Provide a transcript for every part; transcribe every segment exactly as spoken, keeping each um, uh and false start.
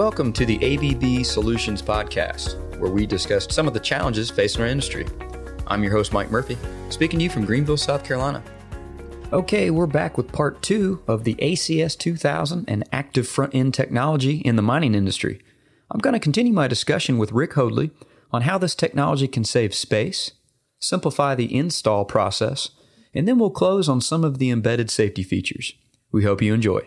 Welcome to the A B B Solutions Podcast, where we discuss some of the challenges facing our industry. I'm your host, Mike Murphy, speaking to you from Greenville, South Carolina. Okay, we're back with part two of the A C S two thousand and active front-end technology in the mining industry. I'm going to continue my discussion with Rick Hoadley on how this technology can save space, simplify the install process, and then we'll close on some of the embedded safety features. We hope you enjoy.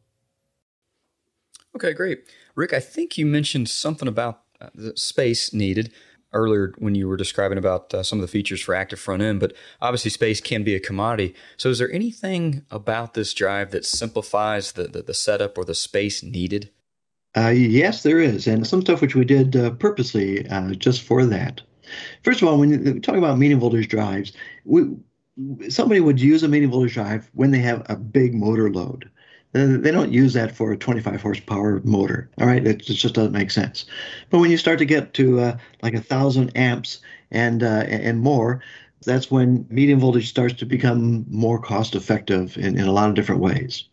Okay, great. Rick, I think you mentioned something about uh, the space needed earlier when you were describing about uh, some of the features for active front end, but obviously space can be a commodity. So is there anything about this drive that simplifies the, the, the setup or the space needed? Uh, yes, there is, and some stuff which we did uh, purposely uh, just for that. First of all, when you talk about medium voltage drives, we, somebody would use a medium voltage drive when they have a big motor load. They don't use that for a twenty-five horsepower motor. All right, it just doesn't make sense. But when you start to get to uh, like a thousand amps and uh, and more, that's when medium voltage starts to become more cost effective in, in a lot of different ways.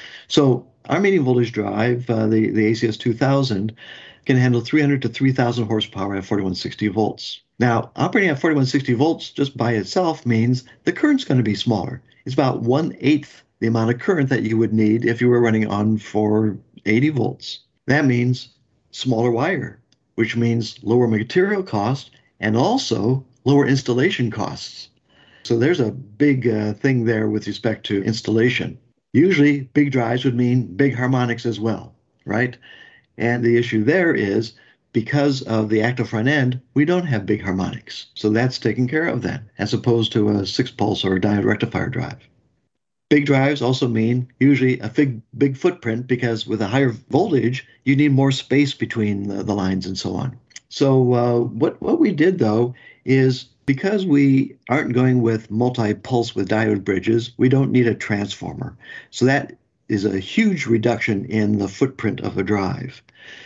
So our medium voltage drive, uh, the the A C S two thousand, can handle three hundred to three thousand horsepower at forty-one sixty volts. Now, operating at forty-one sixty volts just by itself means the current's going to be smaller. It's about one eighth the amount of current that you would need if you were running on for eighty volts. That means smaller wire, which means lower material cost and also lower installation costs. So there's a big uh, thing there with respect to installation. Usually big drives would mean big harmonics as well, right? And the issue there is because of the active front end, we don't have big harmonics. So that's taken care of then, as opposed to a six pulse or a diode rectifier drive. Big drives also mean usually a big, big footprint because with a higher voltage, you need more space between the, the lines and so on. So uh, what, what we did, though, is because we aren't going with multi-pulse with diode bridges, we don't need a transformer. So that is a huge reduction in the footprint of a drive.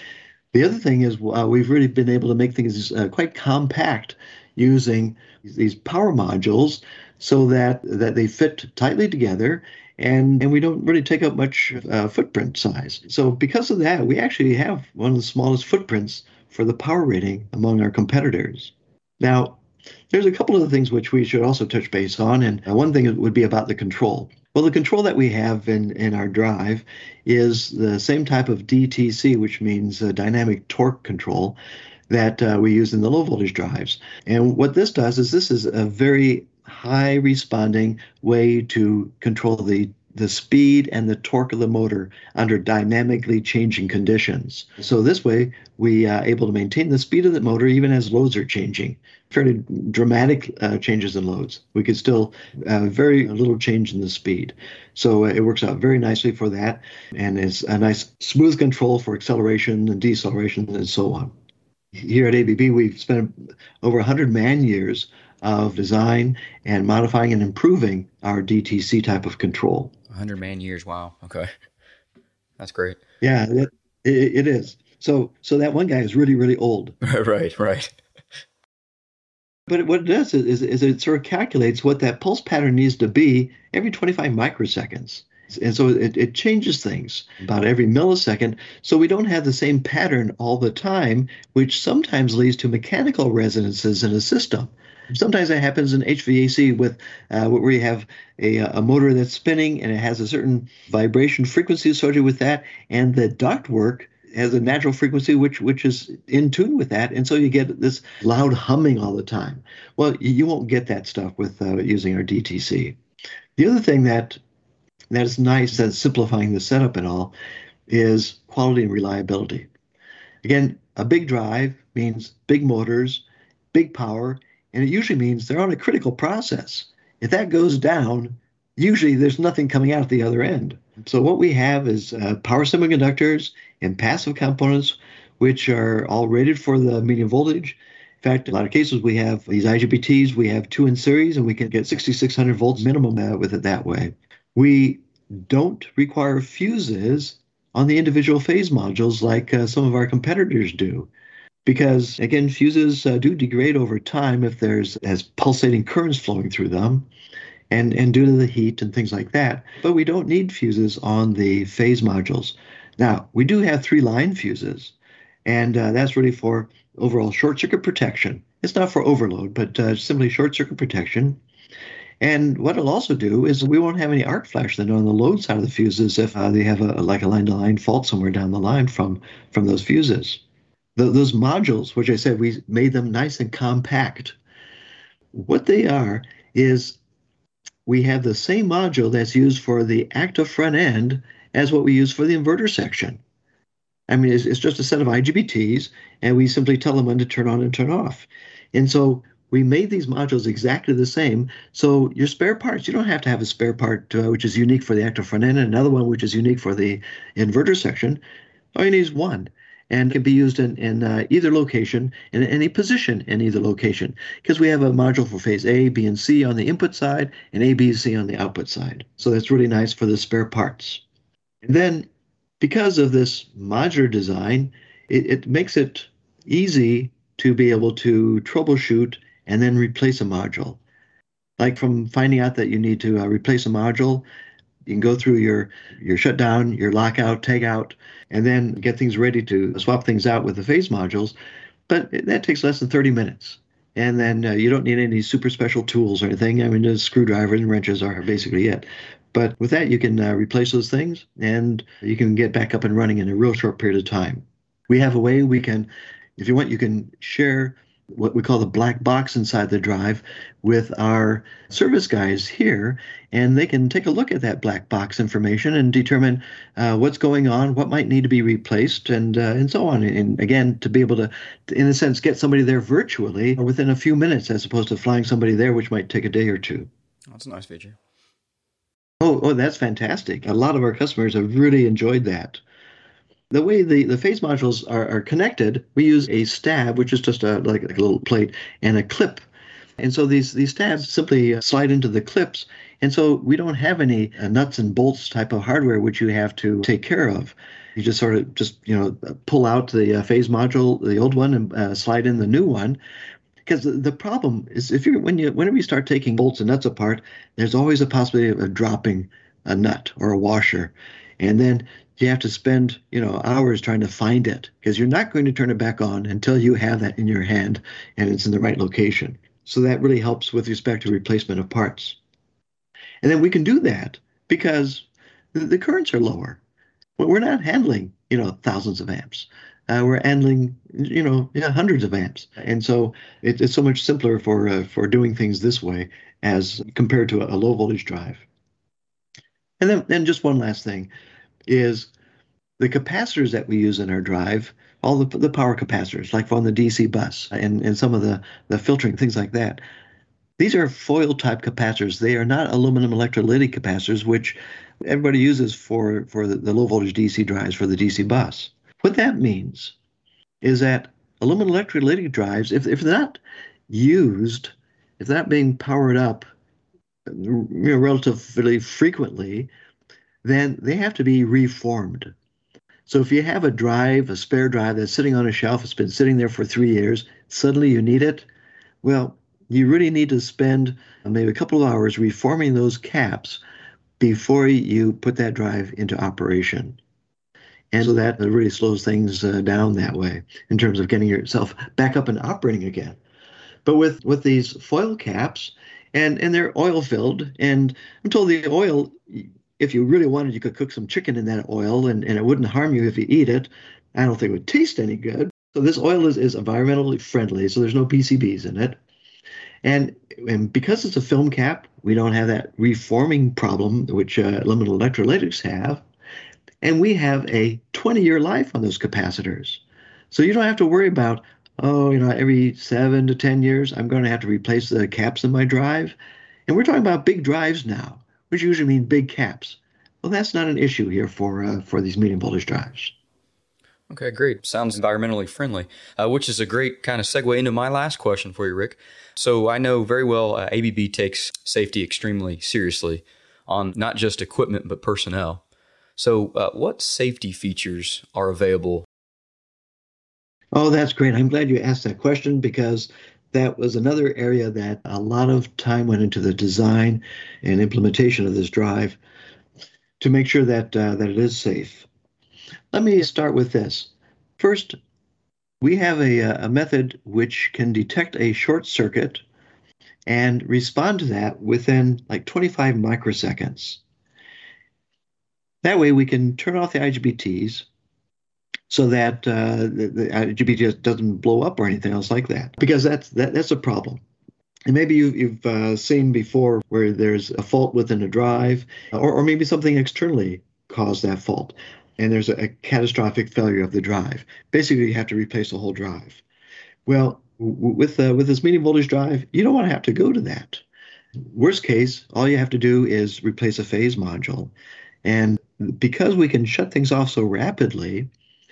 The other thing is uh, we've really been able to make things uh, quite compact using these power modules so that, that they fit tightly together and, and we don't really take up much uh, footprint size. So because of that, we actually have one of the smallest footprints for the power rating among our competitors. Now, there's a couple of things which we should also touch base on, and one thing would be about the control. Well, the control that we have in, in our drive is the same type of D T C, which means uh, dynamic torque control, that uh, we use in the low voltage drives. And what this does is this is a very high responding way to control the, the speed and the torque of the motor under dynamically changing conditions. So this way, we are able to maintain the speed of the motor even as loads are changing. Fairly dramatic uh, changes in loads. We could still uh, very little change in the speed. So uh, it works out very nicely for that. And it's a nice smooth control for acceleration and deceleration and so on. Here at A B B, we've spent over one hundred man years of design and modifying and improving our D T C type of control. one hundred man years, wow. Okay. That's great. Yeah, it, it, it is. So so that one guy is really, really old. Right, right. But what it does is, is it sort of calculates what that pulse pattern needs to be every twenty-five microseconds. And so it, it changes things about every millisecond. So we don't have the same pattern all the time, which sometimes leads to mechanical resonances in a system. Sometimes that happens in H V A C with uh, where you have a, a motor that's spinning and it has a certain vibration frequency associated with that, and the ductwork has a natural frequency which which is in tune with that, and so you get this loud humming all the time. Well, you won't get that stuff with uh, using our D T C. The other thing that that is nice that's simplifying the setup and all is quality and reliability. Again, a big drive means big motors, big power, and it usually means they're on a critical process. If that goes down, usually there's nothing coming out at the other end. So what we have is uh, power semiconductors and passive components, which are all rated for the medium voltage. In fact, in a lot of cases, we have these I G B Ts, we have two in series, and we can get sixty-six hundred volts minimum uh, with it that way. We don't require fuses on the individual phase modules like uh, some of our competitors do. Because, again, fuses uh, do degrade over time if there's as pulsating currents flowing through them. and, and due to the heat and things like that. But we don't need fuses on the phase modules. Now, we do have three line fuses, and uh, that's really for overall short circuit protection. It's not for overload, but uh, simply short circuit protection. And what it'll also do is we won't have any arc flash then on the load side of the fuses if uh, they have a like a line-to-line fault somewhere down the line from from those fuses. The, those modules, which I said we made them nice and compact. What they are is we have the same module that's used for the active front end as what we use for the inverter section. I mean, it's, it's just a set of I G B Ts, and we simply tell them when to turn on and turn off. And so we made these modules exactly the same. So your spare parts, you don't have to have a spare part uh, which is unique for the active front end and another one which is unique for the inverter section. All you need is one, and can be used in, in uh, either location, in any position in either location, because we have a module for phase A, B, and C on the input side, and A, B, C on the output side. So that's really nice for the spare parts. And then, because of this modular design, it, it makes it easy to be able to troubleshoot and then replace a module. Like from finding out that you need to uh, replace a module, you can go through your, your shutdown, your lockout, tagout, and then get things ready to swap things out with the phase modules. But that takes less than thirty minutes. And then uh, you don't need any super special tools or anything. I mean, the screwdrivers and wrenches are basically it. But with that, you can uh, replace those things, and you can get back up and running in a real short period of time. We have a way we can, if you want, you can share what we call the black box inside the drive with our service guys here, and they can take a look at that black box information and determine uh, what's going on, what might need to be replaced, and uh, and so on. And again, to be able to, in a sense, get somebody there virtually or within a few minutes, as opposed to flying somebody there, which might take a day or two. That's a nice feature. Oh, oh, that's fantastic. A lot of our customers have really enjoyed that. The way the, the phase modules are, are connected, we use a stab, which is just a like, like a little plate, and a clip. And so these, these stabs simply slide into the clips. And so we don't have any uh, nuts and bolts type of hardware which you have to take care of. You just sort of just, you know, pull out the uh, phase module, the old one, and uh, slide in the new one. Because the, the problem is, if you when you whenever you start taking bolts and nuts apart, there's always a possibility of dropping a nut or a washer, and then you have to spend you know hours trying to find it, because you're not going to turn it back on until you have that in your hand and it's in the right location. So that really helps with respect to replacement of parts. And then we can do that because the, the currents are lower. We're not handling you know thousands of amps. Uh, we're handling, you know, yeah, hundreds of amps, and so it, it's so much simpler for uh, for doing things this way as compared to a, a low voltage drive. And then, then just one last thing is the capacitors that we use in our drive, all the the power capacitors, like on the D C bus and and some of the the filtering things like that. These are foil type capacitors. They are not aluminum electrolytic capacitors, which everybody uses for for the, the low voltage D C drives for the D C bus. What that means is that aluminum electrolytic drives, if, if they're not used, if they're not being powered up you know, relatively frequently, then they have to be reformed. So if you have a drive, a spare drive that's sitting on a shelf, it's been sitting there for three years, suddenly you need it, well, you really need to spend maybe a couple of hours reforming those caps before you put that drive into operation. And so that really slows things uh, down that way in terms of getting yourself back up and operating again. But with, with these foil caps, and, and they're oil filled, and I'm told the oil, if you really wanted, you could cook some chicken in that oil and, and it wouldn't harm you if you eat it. I don't think it would taste any good. So this oil is, is environmentally friendly, so there's no P C Bs in it. And, and because it's a film cap, we don't have that reforming problem, which uh, aluminum electrolytics have. And we have a twenty-year life on those capacitors. So you don't have to worry about, oh, you know, every seven to ten years, I'm going to have to replace the caps in my drive. And we're talking about big drives now, which usually mean big caps. Well, that's not an issue here for uh, for these medium voltage drives. Okay, great. Sounds environmentally friendly, uh, which is a great kind of segue into my last question for you, Rick. So I know very well uh, A B B takes safety extremely seriously on not just equipment, but personnel. So uh, what safety features are available? Oh, that's great. I'm glad you asked that question, because that was another area that a lot of time went into the design and implementation of this drive to make sure that uh, that it is safe. Let me start with this. First, we have a, a method which can detect a short circuit and respond to that within like twenty-five microseconds. That way we can turn off the I G B Ts so that uh, the, the I G B T doesn't blow up or anything else like that, because that's that, that's a problem. And maybe you, you've uh, seen before where there's a fault within a drive, or, or maybe something externally caused that fault, and there's a, a catastrophic failure of the drive. Basically, you have to replace the whole drive. Well, w- with uh, with this medium voltage drive, you don't want to have to go to that. Worst case, all you have to do is replace a phase module. And because we can shut things off so rapidly,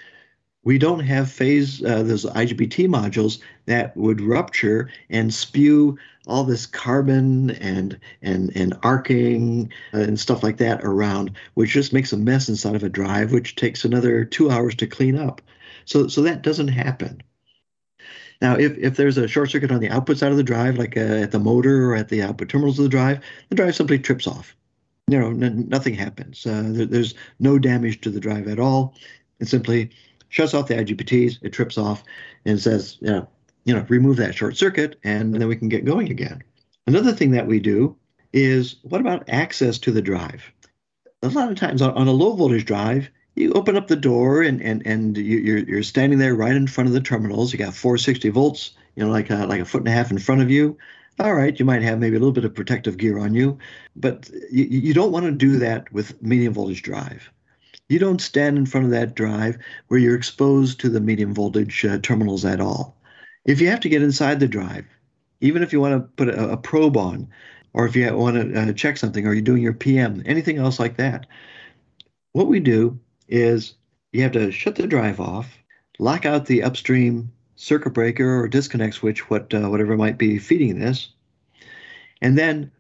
we don't have phase, uh, those I G B T modules that would rupture and spew all this carbon and and and arcing and stuff like that around, which just makes a mess inside of a drive, which takes another two hours to clean up. So so that doesn't happen. Now, if, if there's a short circuit on the output side of the drive, like uh, at the motor or at the output terminals of the drive, the drive simply trips off. You know, n- nothing happens. Uh, there, there's no damage to the drive at all. It simply shuts off the I G B Ts, it trips off, and says, you know, you know, remove that short circuit, and then we can get going again. Another thing that we do is, what about access to the drive? A lot of times on, on a low voltage drive, you open up the door and and and you, you're you're standing there right in front of the terminals. You got four hundred sixty volts, you know, like a, like a foot and a half in front of you. All right, you might have maybe a little bit of protective gear on you, but you, you don't want to do that with medium voltage drive. You don't stand in front of that drive where you're exposed to the medium voltage uh, terminals at all. If you have to get inside the drive, even if you want to put a, a probe on, or if you want to uh, check something, or you're doing your P M, anything else like that, what we do is you have to shut the drive off, lock out the upstream circuit breaker or disconnect switch, what uh, whatever might be feeding this, and then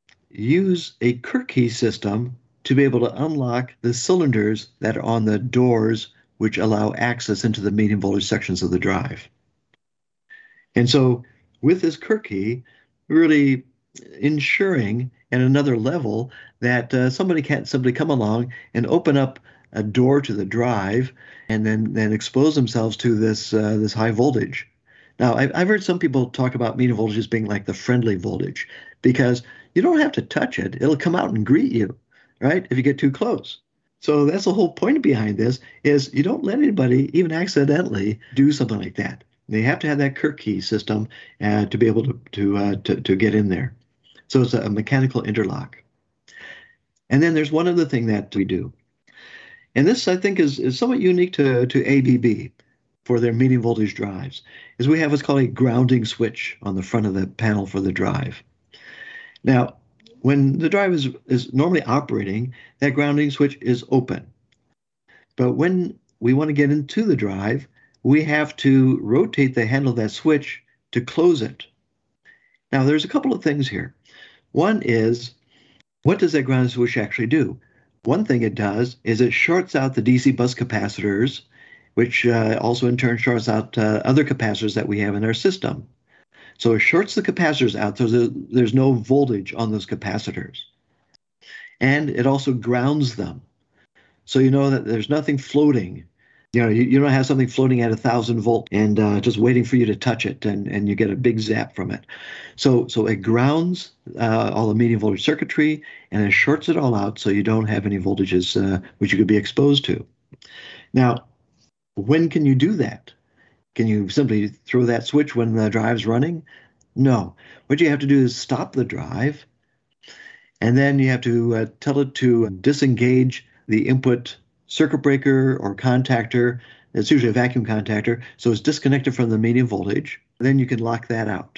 use a Kirk key system to be able to unlock the cylinders that are on the doors which allow access into the medium voltage sections of the drive. And so with this Kirk key, really ensuring at another level that uh, somebody can't simply come along and open up a door to the drive and then then expose themselves to this uh, this high voltage. Now, I've, I've heard some people talk about medium voltage as being like the friendly voltage, because you don't have to touch it. It'll come out and greet you, right, if you get too close. So that's the whole point behind this, is you don't let anybody, even accidentally, do something like that. They have to have that Kirk key system uh, to be able to to, uh, to to get in there. So it's a mechanical interlock. And then there's one other thing that we do. And this, I think, is, is somewhat unique to, to A B B for their medium voltage drives, is we have what's called a grounding switch on the front of the panel for the drive. Now, when the drive is, is normally operating, that grounding switch is open. But when we want to get into the drive, we have to rotate the handle of that switch to close it. Now, there's a couple of things here. One is, what does that grounding switch actually do? One thing it does is it shorts out the D C bus capacitors, which uh, also in turn shorts out uh, other capacitors that we have in our system. So it shorts the capacitors out so there's no voltage on those capacitors. And it also grounds them. So you know that there's nothing floating. You know, you, you don't have something floating at a thousand volt and uh, just waiting for you to touch it, and, and you get a big zap from it. So so it grounds uh, all the medium voltage circuitry, and it shorts it all out so you don't have any voltages uh, which you could be exposed to. Now, when can you do that? Can you simply throw that switch when the drive's running? No. What you have to do is stop the drive, and then you have to uh, tell it to disengage the input circuit breaker or contactor. It's usually a vacuum contactor, so it's disconnected from the medium voltage. Then you can lock that out.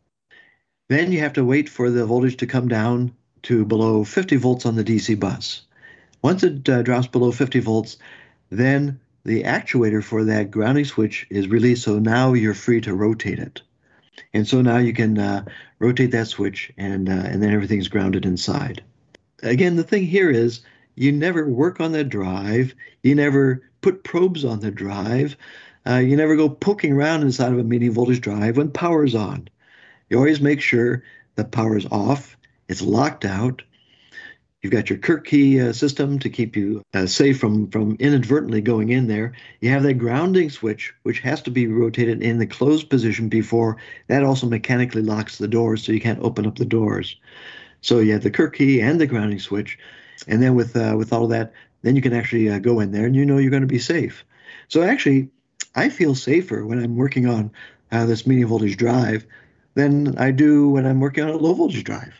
Then you have to wait for the voltage to come down to below fifty volts on the D C bus. Once it uh, drops below fifty volts, then the actuator for that grounding switch is released, so now you're free to rotate it. And so now you can uh, rotate that switch, and uh, and then everything's grounded inside. Again, the thing here is, you never work on the drive. You never put probes on the drive. Uh, you never go poking around inside of a medium voltage drive when power's on. You always make sure the power's off, it's locked out. You've got your Kirk key uh, system to keep you uh, safe from, from inadvertently going in there. You have that grounding switch, which has to be rotated in the closed position before that also mechanically locks the doors, so you can't open up the doors. So you have the Kirk key and the grounding switch. And then with uh, with all of that, then you can actually uh, go in there and you know you're going to be safe. So actually, I feel safer when I'm working on uh, this medium voltage drive than I do when I'm working on a low voltage drive,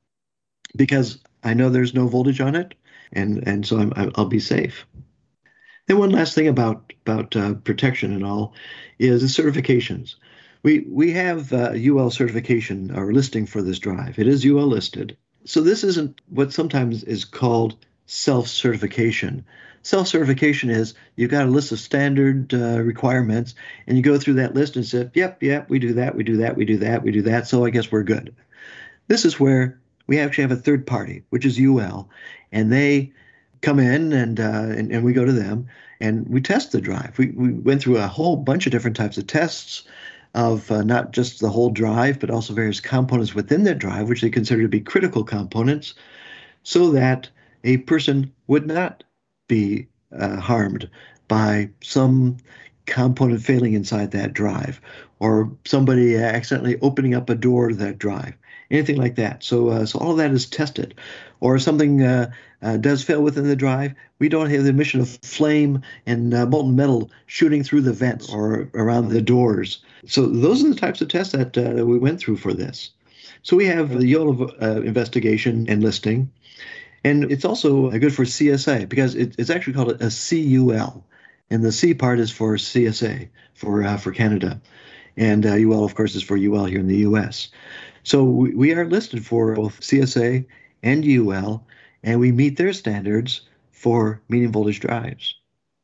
because I know there's no voltage on it, and and so I'm, I'll be safe. Then one last thing about about uh, protection and all is the certifications. We we have uh, U L certification or listing for this drive. It is U L listed. So this isn't what sometimes is called self-certification. Self-certification is you've got a list of standard uh, requirements, and you go through that list and say, yep, yep, we do that, we do that, we do that, we do that, so I guess we're good. This is where we actually have a third party, which is U L, and they come in and, uh, and and we go to them and we test the drive. We, we went through a whole bunch of different types of tests of uh, not just the whole drive, but also various components within that drive, which they consider to be critical components, so that a person would not be uh, harmed by some component failing inside that drive, or somebody accidentally opening up a door to that drive, anything like that. So, uh, so all of that is tested. Or something uh, uh, does fail within the drive, we don't have the emission of flame and uh, molten metal shooting through the vents or around the doors. So those are the types of tests that uh, we went through for this. So we have the U L uh, investigation and listing. And it's also good for C S A because it, it's actually called a C U L. And the C part is for C S A, for uh, for Canada. And uh, U L, of course, is for U L here in the U S. So we, we are listed for both C S A and U L, and we meet their standards for medium voltage drives.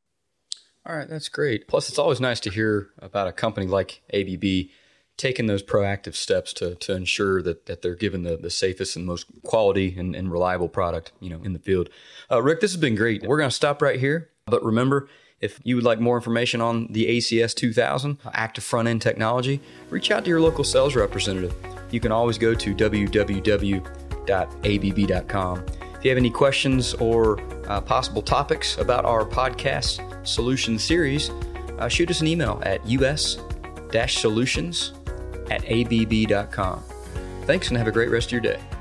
All right, that's great. Plus, it's always nice to hear about a company like A B B taking those proactive steps to to ensure that that they're given the, the safest and most quality and, and reliable product, you know, in the field. Uh, Rick, this has been great. We're going to stop right here. But remember, if you would like more information on the A C S two thousand, active front-end technology, reach out to your local sales representative. You can always go to w w w dot a b b dot com. If you have any questions or uh, possible topics about our podcast solution series, uh, shoot us an email at u s dash solutions at a b b dot com. Thanks and have a great rest of your day.